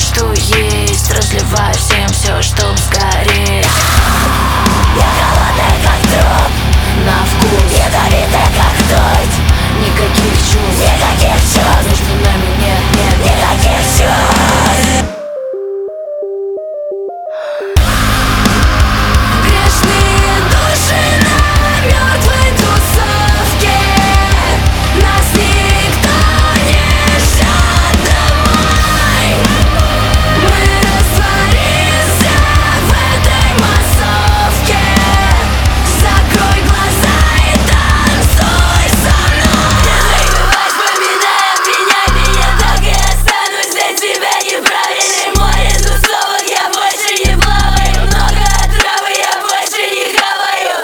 что есть, разливаю всем все, чтоб сгореть. Я голодный, как труп, На вкус ядовитый, как ртуть. никаких чувств, Никаких чувств, между нами нет никаких чувств. Грешные души на мертвой тусовке, нас никто не ждет домой. Мы растворимся в этой массовке. Закрой глаза и танцуй со мной. Не забывай, вспоминай, обвиняй меня, так и останусь для тебя неправильным. Море тусовок, я больше не плаваю. Много отравы, я больше не хаваю.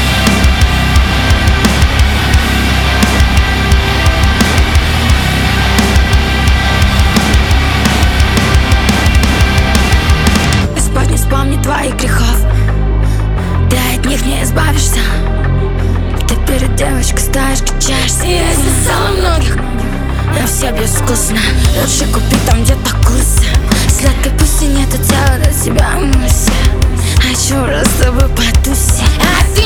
Господь, не вспомни твоих грехов, ты от них не избавишься. Ты перед девочкой стоишь, качаешься. Я исписала многих, но все безвкусно. Лучше купи там где-то курсы. Сладкой пусть и нету тела до тебя мысли. Хочу раз с тобой потусить.